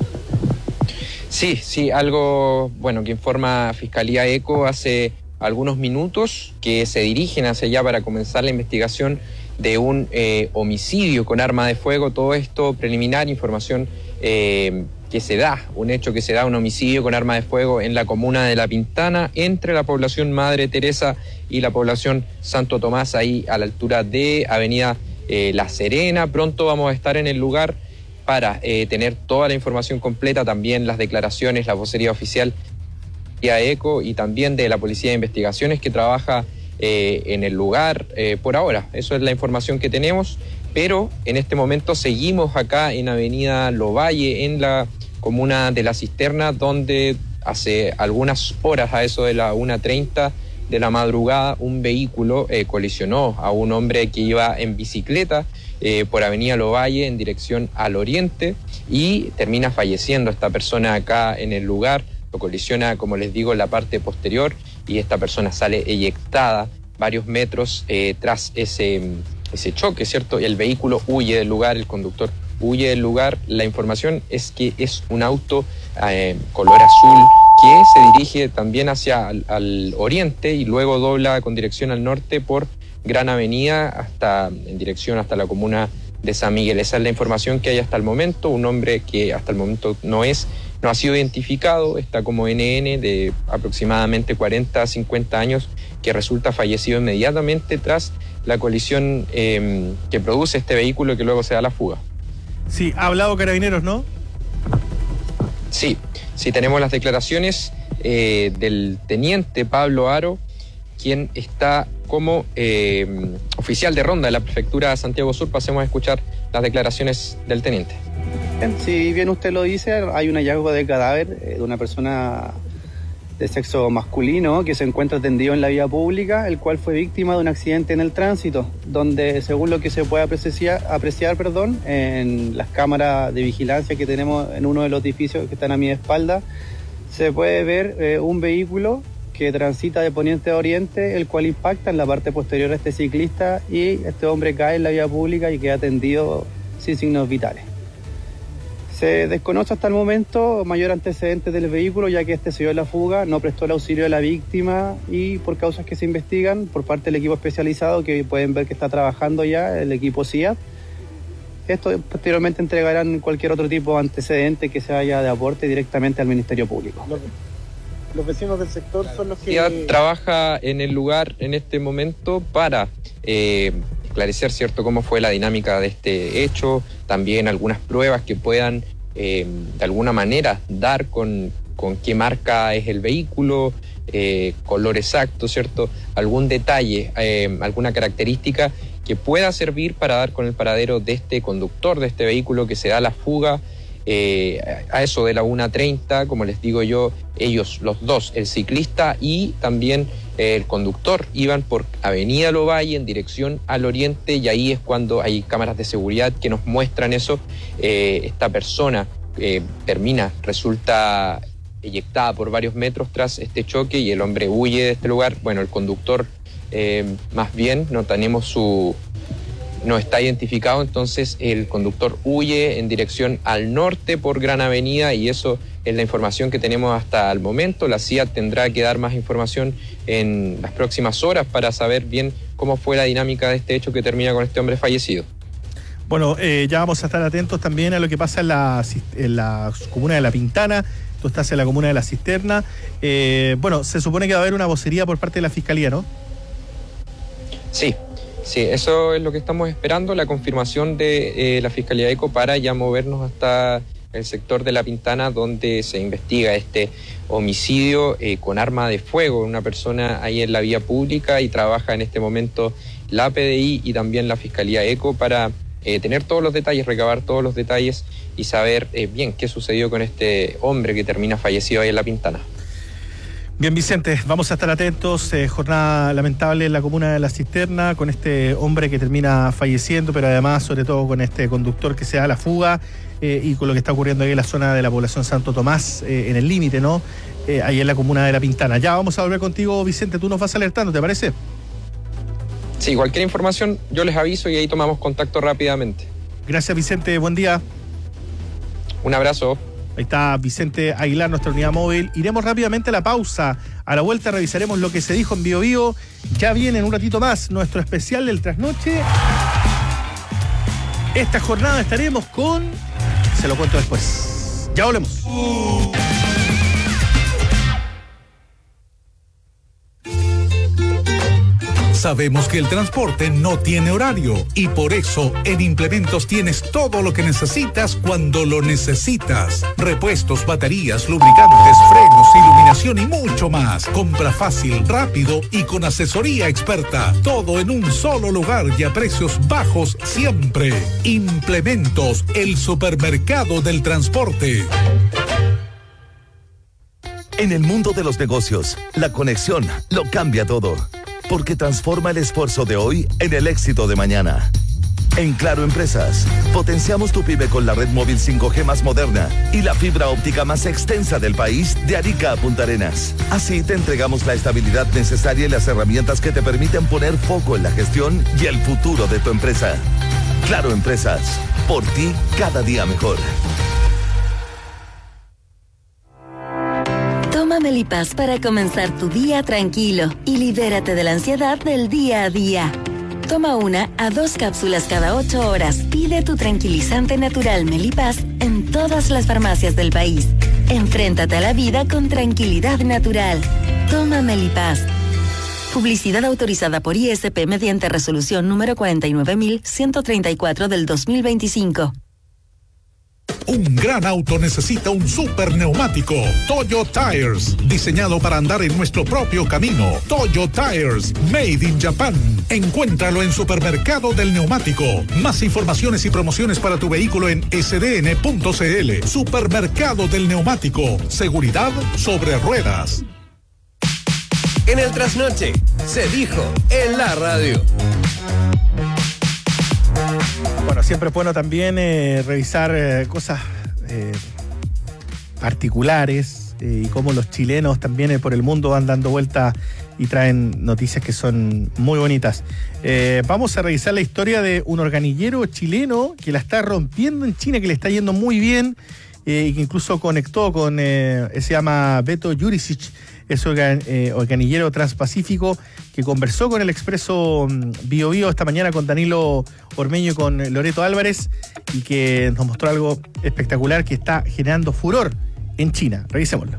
Sí, algo bueno que informa Fiscalía ECO hace algunos minutos, que se dirigen hacia allá para comenzar la investigación de un homicidio con arma de fuego. Todo esto preliminar, información que se da, un hecho que se da, un homicidio con arma de fuego en la comuna de La Pintana, entre la población Madre Teresa y la población Santo Tomás, ahí a la altura de Avenida La Serena. Pronto vamos a estar en el lugar para tener toda la información completa, también las declaraciones, la vocería oficial de ECO y también de la Policía de Investigaciones que trabaja en el lugar por ahora. Eso es la información que tenemos, pero en este momento seguimos acá en Avenida Lovalle, en la comuna de La Cisterna, donde hace algunas horas, a eso de la 1:30 de la madrugada, un vehículo colisionó a un hombre que iba en bicicleta por Avenida Lovalle en dirección al oriente y termina falleciendo esta persona acá en el lugar. Lo colisiona, como les digo, en la parte posterior y esta persona sale eyectada varios metros tras ese choque, ¿cierto? Y el vehículo huye del lugar, el conductor huye del lugar. La información es que es un auto color azul que se dirige también hacia al oriente y luego dobla con dirección al norte por Gran Avenida en dirección hasta la comuna de San Miguel. Esa es la información que hay hasta el momento. Un hombre que hasta el momento no ha sido identificado, está como NN, de aproximadamente 40 a 50 años, que resulta fallecido inmediatamente tras la colisión que produce este vehículo que luego se da la fuga. Sí, ha hablado Carabineros, ¿no? Sí, tenemos las declaraciones del teniente Pablo Aro, quien está como oficial de ronda de la prefectura de Santiago Sur. Pasemos a escuchar las declaraciones del teniente. Si bien usted lo dice, hay un hallazgo de cadáver de una persona de sexo masculino que se encuentra tendido en la vía pública, el cual fue víctima de un accidente en el tránsito, donde según lo que se puede apreciar, en las cámaras de vigilancia que tenemos en uno de los edificios que están a mi espalda, se puede ver un vehículo que transita de poniente a oriente, el cual impacta en la parte posterior a este ciclista y este hombre cae en la vía pública y queda tendido sin signos vitales. Se desconoce hasta el momento mayor antecedente del vehículo, ya que este se dio en la fuga, no prestó el auxilio a la víctima y por causas que se investigan por parte del equipo especializado, que pueden ver que está trabajando ya el equipo CIA. Esto posteriormente entregarán cualquier otro tipo de antecedente que se haya de aporte directamente al Ministerio Público. Los vecinos del sector son los que... CIA trabaja en el lugar en este momento para esclarecer, ¿cierto?, cómo fue la dinámica de este hecho, también algunas pruebas que puedan de alguna manera dar con qué marca es el vehículo, color exacto, ¿cierto?, algún detalle, alguna característica que pueda servir para dar con el paradero de este conductor de este vehículo que se da la fuga. A eso de la 1:30, como les digo yo, ellos, los dos, el ciclista y también el conductor, iban por Avenida Lovalle en dirección al oriente, y ahí es cuando hay cámaras de seguridad que nos muestran eso. Esta persona resulta eyectada por varios metros tras este choque y el hombre huye de este lugar. Bueno, el conductor más bien no está identificado, entonces el conductor huye en dirección al norte por Gran Avenida, y eso es la información que tenemos hasta el momento. La CIA tendrá que dar más información en las próximas horas para saber bien cómo fue la dinámica de este hecho que termina con este hombre fallecido. Bueno, ya vamos a estar atentos también a lo que pasa en la comuna de La Pintana. Tú estás en la comuna de La Cisterna. Bueno, se supone que va a haber una vocería por parte de la Fiscalía, ¿no? Sí, eso es lo que estamos esperando, la confirmación de la Fiscalía ECO para ya movernos hasta el sector de La Pintana, donde se investiga este homicidio con arma de fuego, una persona ahí en la vía pública, y trabaja en este momento la PDI y también la Fiscalía ECO para tener todos los detalles, recabar todos los detalles y saber bien qué sucedió con este hombre que termina fallecido ahí en La Pintana. Bien, Vicente, vamos a estar atentos. Jornada lamentable en la comuna de La Cisterna, con este hombre que termina falleciendo, pero además, sobre todo, con este conductor que se da la fuga, y con lo que está ocurriendo ahí en la zona de la población Santo Tomás, en el límite, ¿no? Ahí en la comuna de La Pintana. Ya vamos a volver contigo, Vicente, tú nos vas alertando, ¿te parece? Sí, cualquier información yo les aviso y ahí tomamos contacto rápidamente. Gracias, Vicente, buen día. Un abrazo. Ahí está Vicente Aguilar, nuestra unidad móvil. Iremos rápidamente a la pausa. A la vuelta revisaremos lo que se dijo en Bio Bio. Ya viene en un ratito más nuestro especial del trasnoche. Esta jornada estaremos con... Se lo cuento después. Ya volvemos. Sabemos que el transporte no tiene horario y por eso en Implementos tienes todo lo que necesitas cuando lo necesitas. Repuestos, baterías, lubricantes, frenos, iluminación y mucho más. Compra fácil, rápido y con asesoría experta. Todo en un solo lugar y a precios bajos siempre. Implementos, el supermercado del transporte. En el mundo de los negocios, la conexión lo cambia todo. Porque transforma el esfuerzo de hoy en el éxito de mañana. En Claro Empresas, potenciamos tu pyme con la red móvil 5G más moderna y la fibra óptica más extensa del país, de Arica a Punta Arenas. Así te entregamos la estabilidad necesaria y las herramientas que te permiten poner foco en la gestión y el futuro de tu empresa. Claro Empresas, por ti cada día mejor. Toma Melipaz para comenzar tu día tranquilo y libérate de la ansiedad del día a día. Toma 1 a 2 cápsulas cada 8 horas. Pide tu tranquilizante natural Melipaz en todas las farmacias del país. Enfréntate a la vida con tranquilidad natural. Toma Melipaz. Publicidad autorizada por ISP mediante resolución número 49.134 del 2025. Un gran auto necesita un super neumático. Toyo Tires, diseñado para andar en nuestro propio camino. Toyo Tires, made in Japan. Encuéntralo en Supermercado del Neumático. Más informaciones y promociones para tu vehículo en sdn.cl. Supermercado del Neumático. Seguridad sobre ruedas. En el trasnoche, se dijo en la radio. Bueno, siempre es bueno también revisar cosas particulares y cómo los chilenos también por el mundo van dando vuelta y traen noticias que son muy bonitas. Vamos a revisar la historia de un organillero chileno que la está rompiendo en China, que le está yendo muy bien, y que incluso conectó con, se llama Beto Jurisic, es organillero transpacífico que conversó con el Expreso Bio Bio esta mañana con Danilo Ormeño y con Loreto Álvarez, y que nos mostró algo espectacular que está generando furor en China. Revisémoslo.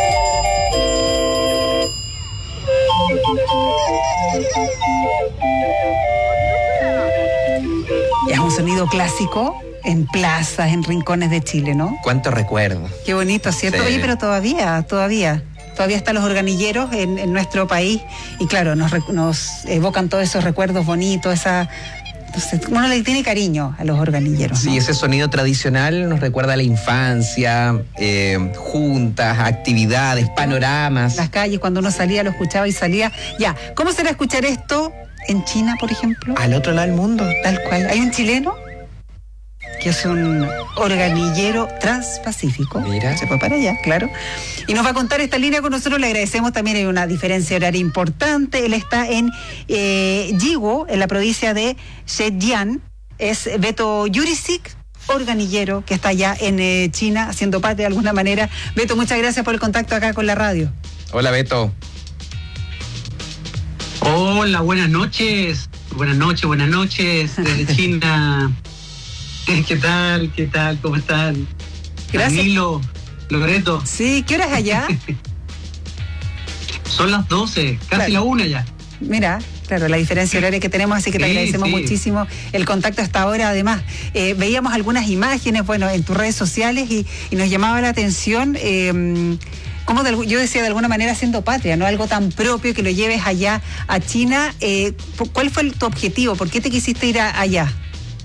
Es un sonido clásico en plazas, en rincones de Chile, ¿no? ¿Cuánto recuerdo? Qué bonito, ¿cierto? Sí. Oye, pero todavía están los organilleros en nuestro país, y claro, nos evocan todos esos recuerdos bonitos, uno le tiene cariño a los organilleros, ¿no? Sí, ese sonido tradicional nos recuerda a la infancia, juntas, actividades, panoramas. Las calles, cuando uno salía, lo escuchaba y salía. Ya, ¿cómo será escuchar esto en China, por ejemplo? Al otro lado del mundo. Tal cual. Hay un chileno que es un organillero transpacífico. Mira. Se fue para allá, claro. Y nos va a contar esta línea con nosotros, le agradecemos. También hay una diferencia horaria importante. Él está en Yiwu, en la provincia de Zhejiang. Es Beto Jurisic, organillero, que está allá en China, haciendo parte de alguna manera. Beto, muchas gracias por el contacto acá con la radio. Hola, Beto. Hola, buenas noches. Buenas noches desde China. ¿Qué tal? ¿Cómo están? Gracias. Danilo, Loreto. Sí, ¿qué hora es allá? Son las 12, casi la 1 ya. Mira, claro, la diferencia horaria que tenemos, así que te agradecemos muchísimo el contacto hasta ahora. Además, veíamos algunas imágenes, en tus redes sociales, y nos llamaba la atención cómo yo decía, de alguna manera haciendo patria, ¿no? Algo tan propio que lo lleves allá a China. ¿Cuál fue tu objetivo? ¿Por qué te quisiste ir allá?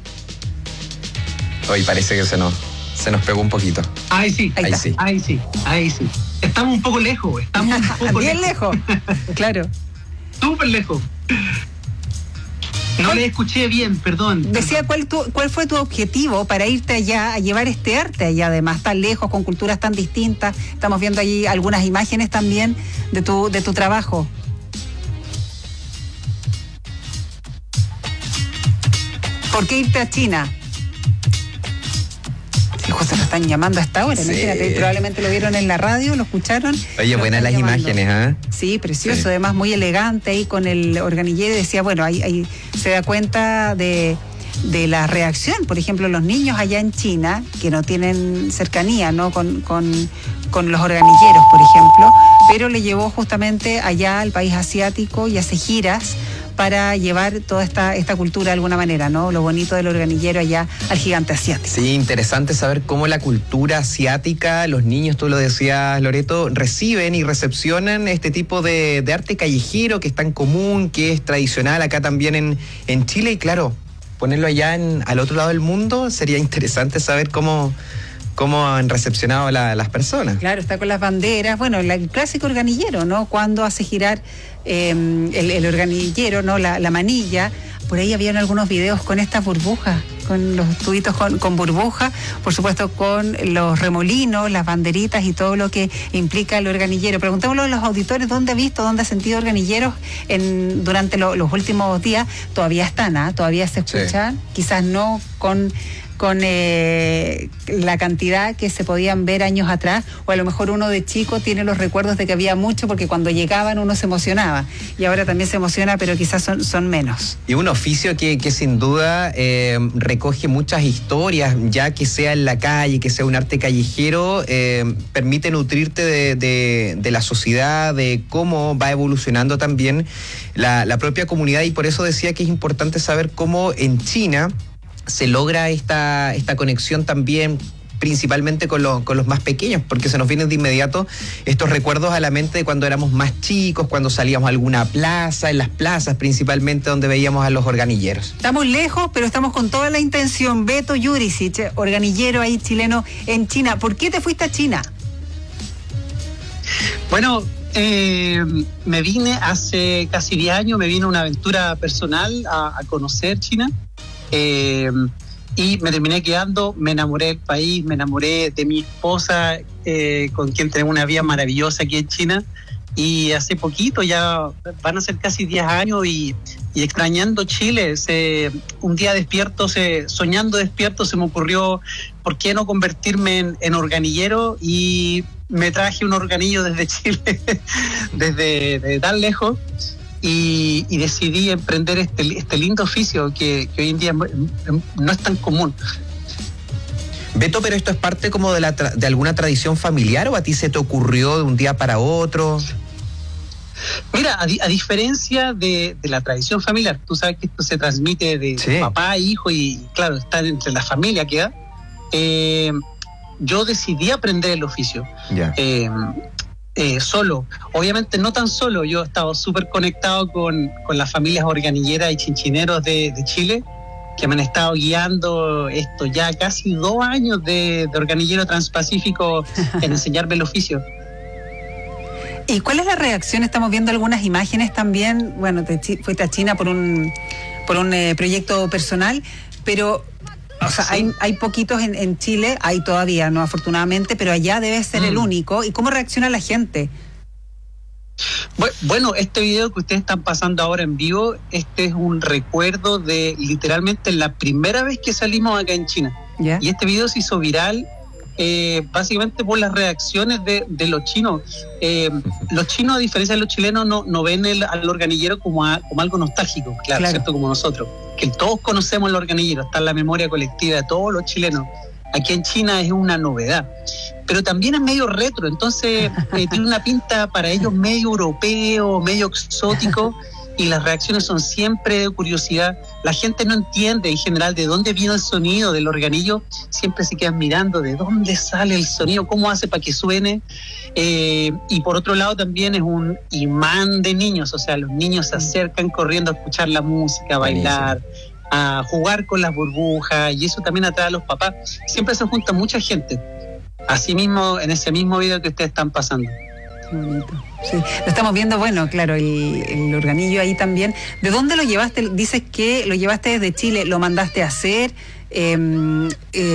Hoy parece que se nos pegó un poquito. Ahí sí. Estamos un poco lejos. Bien lejos. Claro. Súper lejos. No le escuché bien, perdón. Decía, ¿cuál fue tu objetivo para irte allá, a llevar este arte allá, además, tan lejos, con culturas tan distintas? Estamos viendo allí algunas imágenes también de tu trabajo. ¿Por qué irte a China? José, lo están llamando a esta hora, sí. Imagínate, probablemente lo vieron en la radio, lo escucharon. Oye, buenas las imágenes, ¿ah? Sí, precioso, sí. Además muy elegante ahí con el organillero, y decía, ahí se da cuenta de la reacción, por ejemplo, los niños allá en China, que no tienen cercanía, ¿no? con los organilleros, por ejemplo, pero le llevó justamente allá al país asiático y hace giras para llevar toda esta cultura de alguna manera, ¿no? Lo bonito del organillero allá al gigante asiático. Sí, interesante saber cómo la cultura asiática, los niños, tú lo decías, Loreto, reciben y recepcionan este tipo de arte callejero que es tan común, que es tradicional acá también en Chile, y claro, ponerlo allá al otro lado del mundo, sería interesante saber cómo han recepcionado las personas. Claro, está con las banderas, el clásico organillero, ¿no? Cuando hace girar el organillero, ¿no? La manilla. Por ahí habían algunos videos con estas burbujas, con los tubitos con burbuja, por supuesto con los remolinos, las banderitas y todo lo que implica el organillero. Preguntémosle a los auditores dónde ha sentido organilleros durante los últimos días. Todavía están, todavía se escuchan, sí. Quizás no con la cantidad que se podían ver años atrás, o a lo mejor uno de chico tiene los recuerdos de que había mucho, porque cuando llegaban uno se emocionaba, y ahora también se emociona, pero quizás son menos. Y un oficio que sin duda recoge muchas historias, ya que sea en la calle, que sea un arte callejero, permite nutrirte de la sociedad, de cómo va evolucionando también la propia comunidad, y por eso decía que es importante saber cómo en China se logra esta conexión también, principalmente con los más pequeños, porque se nos vienen de inmediato estos recuerdos a la mente de cuando éramos más chicos, cuando salíamos a alguna plaza, en las plazas principalmente, donde veíamos a los organilleros. Estamos lejos, pero estamos con toda la intención. Beto Jurisic, organillero ahí chileno en China. ¿Por qué te fuiste a China? Me vine hace casi 10 años, me vino una aventura personal a conocer China. Y me terminé quedando, me enamoré del país, me enamoré de mi esposa, con quien tenemos una vida maravillosa aquí en China, y hace poquito, ya van a ser casi 10 años y extrañando Chile, un día soñando despierto, se me ocurrió, ¿por qué no convertirme en organillero? Y me traje un organillo desde Chile, desde tan lejos, y decidí emprender este lindo oficio que hoy en día no es tan común. Beto, pero esto es parte como de alguna tradición familiar, ¿o a ti se te ocurrió de un día para otro? Mira, a diferencia de la tradición familiar, tú sabes que esto se transmite de papá a hijo y claro, está entre la familia que da. Yo decidí aprender el oficio. Solo, obviamente no tan solo, yo he estado súper conectado con las familias organilleras y chinchineros de Chile, que me han estado guiando esto ya casi 2 años de organillero transpacífico en enseñarme el oficio. ¿Y cuál es la reacción? Estamos viendo algunas imágenes también. Bueno, fuiste a China por un proyecto personal, pero o sea, hay poquitos en Chile, hay todavía, no afortunadamente, pero allá debe ser el único. ¿Y cómo reacciona la gente? Bueno, este video que ustedes están pasando ahora en vivo, este es un recuerdo de literalmente la primera vez que salimos acá en China. ¿Ya? Y este video se hizo viral básicamente por las reacciones de los chinos. Los chinos, a diferencia de los chilenos, no ven al organillero como algo nostálgico, claro, ¿cierto? Como nosotros, que todos conocemos el organillero, está en la memoria colectiva de todos los chilenos. Aquí en China es una novedad, pero también es medio retro, entonces tiene una pinta para ellos medio europeo, medio exótico, y las reacciones son siempre de curiosidad. La gente no entiende en general de dónde viene el sonido del organillo, siempre se quedan mirando de dónde sale el sonido, cómo hace para que suene, y por otro lado también es un imán de niños, o sea, los niños se acercan corriendo a escuchar la música, a bailar, a jugar con las burbujas, y eso también atrae a los papás. Siempre se junta mucha gente, así mismo en ese mismo video que ustedes están pasando. Qué bonito. Sí, lo estamos viendo, bueno, claro, el organillo ahí también. ¿De dónde lo llevaste? Dices que lo llevaste desde Chile, ¿lo mandaste a hacer? No.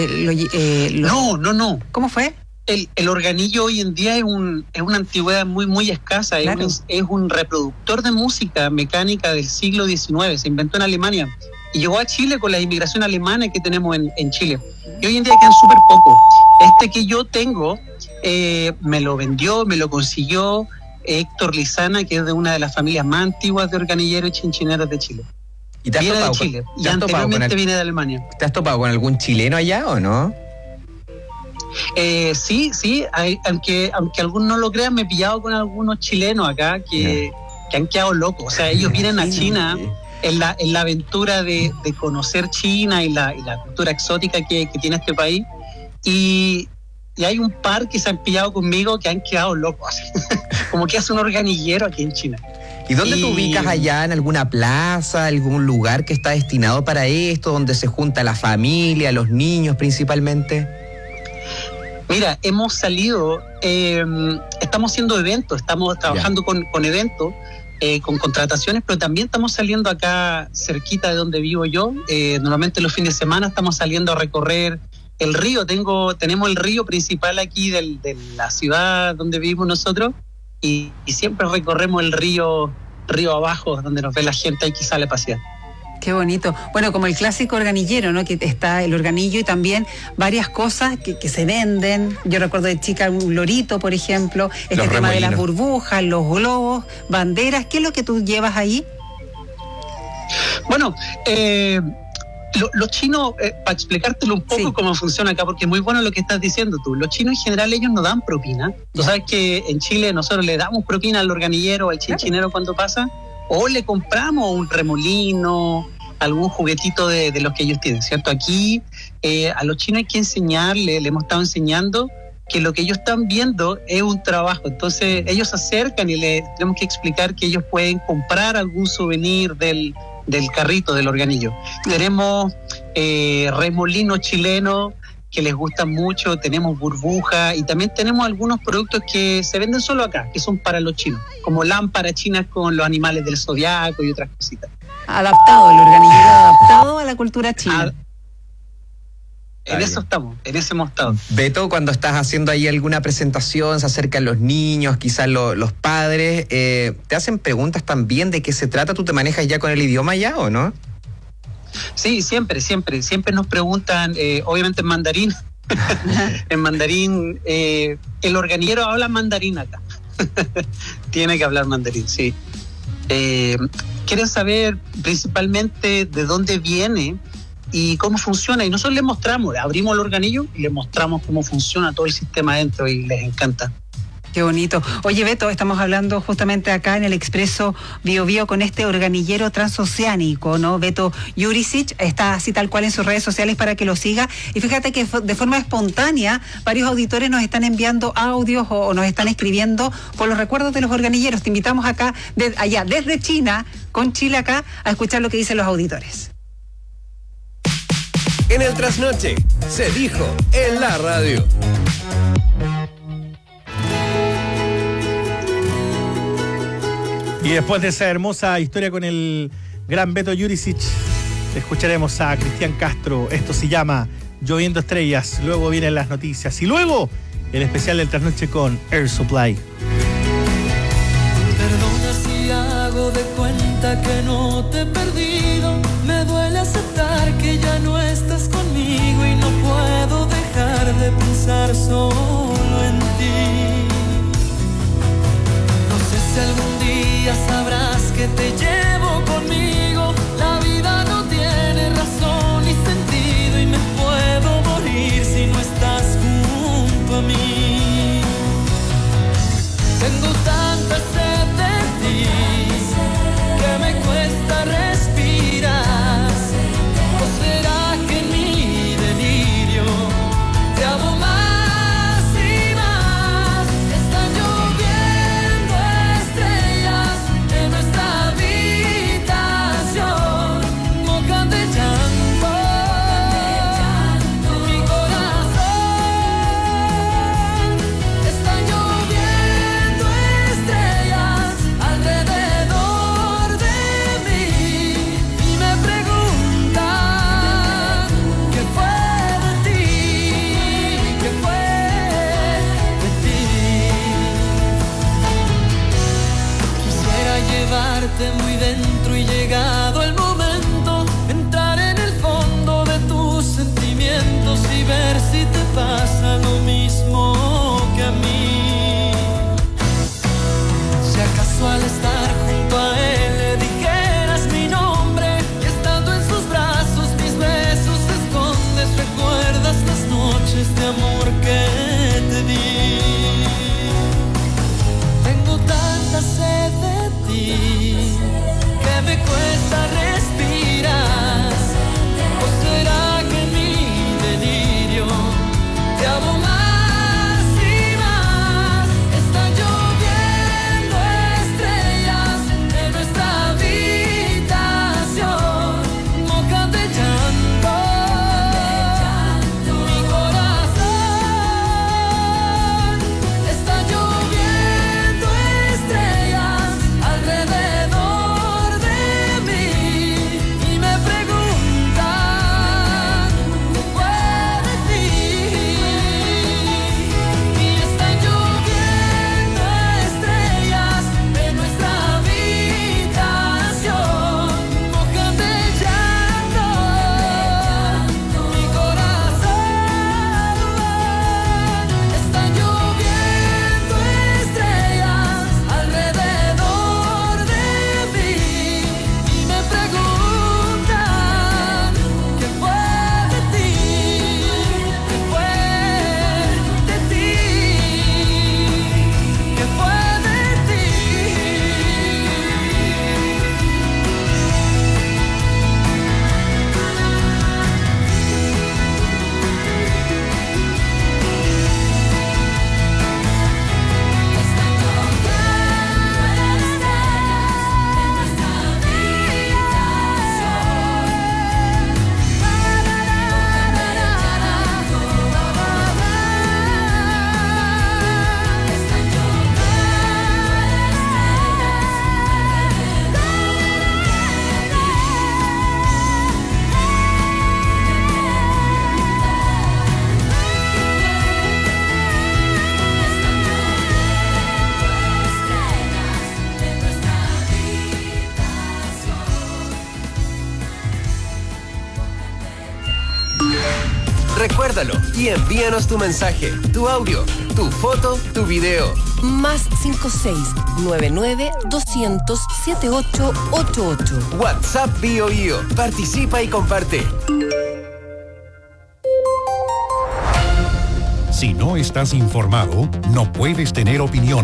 ¿Cómo fue? El organillo hoy en día es una antigüedad muy, muy escasa. Claro. Es un reproductor de música mecánica del siglo XIX, se inventó en Alemania y llegó a Chile con la inmigración alemana que tenemos en Chile. Y hoy en día quedan súper poco. Este que yo tengo me lo vendió, me lo consiguió Héctor Lizana, que es de una de las familias más antiguas de organilleros y chinchineros de Chile. ¿Y te has viene topado de Chile y anteriormente viene de Alemania. ¿Te has topado con algún chileno allá o no? Sí, aunque algunos no lo crean, me he pillado con algunos chilenos acá que han quedado locos. O sea, ellos vienen a China en la aventura de conocer China y la cultura exótica que tiene este país, y hay un par que se han pillado conmigo que han quedado locos, como que hace un organillero aquí en China. ¿Y dónde te ubicas allá? ¿En alguna plaza, algún lugar que está destinado para esto, donde se junta la familia, los niños principalmente? Mira, hemos salido, estamos haciendo eventos, estamos trabajando con eventos, con contrataciones, pero también estamos saliendo acá cerquita de donde vivo yo. Normalmente los fines de semana estamos saliendo a recorrer el río. Tenemos el río principal aquí de la ciudad donde vivimos nosotros, y siempre recorremos el río abajo, donde nos ve la gente y que sale a pasear. Qué bonito. Bueno, como el clásico organillero, ¿no? Que está el organillo y también varias cosas que se venden. Yo recuerdo de chica un lorito, por ejemplo, este tema de las burbujas, los globos, banderas. ¿Qué es lo que tú llevas ahí? Bueno, los chinos, para explicártelo un poco cómo funciona acá, porque es muy bueno lo que estás diciendo tú. Los chinos en general, ellos no dan propina. Tú sabes que en Chile nosotros le damos propina al organillero, al chinchinero cuando pasa, o le compramos un remolino, algún juguetito de los que ellos tienen, ¿cierto? Aquí a los chinos hay que enseñarle, le hemos estado enseñando que lo que ellos están viendo es un trabajo. Entonces ellos se acercan y le tenemos que explicar que ellos pueden comprar algún souvenir del carrito, del organillo. Tenemos remolinos chilenos que les gustan mucho, tenemos burbujas y también tenemos algunos productos que se venden solo acá, que son para los chinos, como lámparas chinas con los animales del zodiaco y otras cositas. Adaptado, el organillero adaptado a la cultura china. En eso estamos, en ese hemos estado. Beto, cuando estás haciendo ahí alguna presentación, se acercan los niños, quizás los padres, ¿te hacen preguntas también de qué se trata? ¿Tú te manejas ya con el idioma ya o no? Sí, siempre nos preguntan, obviamente en mandarín. En mandarín, el organillero habla mandarín acá. Tiene que hablar mandarín, sí. Quieren saber principalmente de dónde viene y cómo funciona, y nosotros les mostramos, abrimos el organillo y les mostramos cómo funciona todo el sistema adentro y les encanta. Qué bonito. Oye, Beto, estamos hablando justamente acá en el Expreso Bio Bio con este organillero transoceánico, ¿no? Beto Jurisic está así tal cual en sus redes sociales para que lo siga. Y fíjate que de forma espontánea varios auditores nos están enviando audios o nos están escribiendo por los recuerdos de los organilleros. Te invitamos acá, allá, desde China, con Chile acá, a escuchar lo que dicen los auditores. En el trasnoche, se dijo en la radio. Y después de esa hermosa historia con el gran Beto Jurisic, escucharemos a Cristian Castro. Esto se llama Lloviendo Estrellas. Luego vienen las noticias. Y luego el especial del trasnoche con Air Supply. Perdona si hago de cuenta que no te he perdido. Me duele aceptar que ya no estás conmigo y no puedo dejar de pensar solo en ti. No sé si algún día sabrás que te llevo conmigo. La vida no tiene razón ni sentido y me puedo morir si no estás junto a mí. Tengo tanta sed de ti que me cuesta respirar. ¿O será que en mi delirio te amo más y más? Están lloviendo estrellas en nuestra habitación, mojan de llanto mi corazón. Están lloviendo estrellas alrededor de mí y me preguntan qué fue de ti, qué fue de ti. Quisiera llevarte muy dentro y llegado el momento, entrar en el fondo de tus sentimientos y ver si te pasa lo mismo que a mí. Si acaso al estar junto a él le dijeras mi nombre y estando en sus brazos mis besos escondes, recuerdas las noches de amor que te di. Tengo tanta sed de ti que me cuesta Guárdalo y envíanos tu mensaje, tu audio, tu foto, tu video. Más 56-99-200-7888. WhatsApp BioBio. Participa y comparte. Si no estás informado, no puedes tener opinión.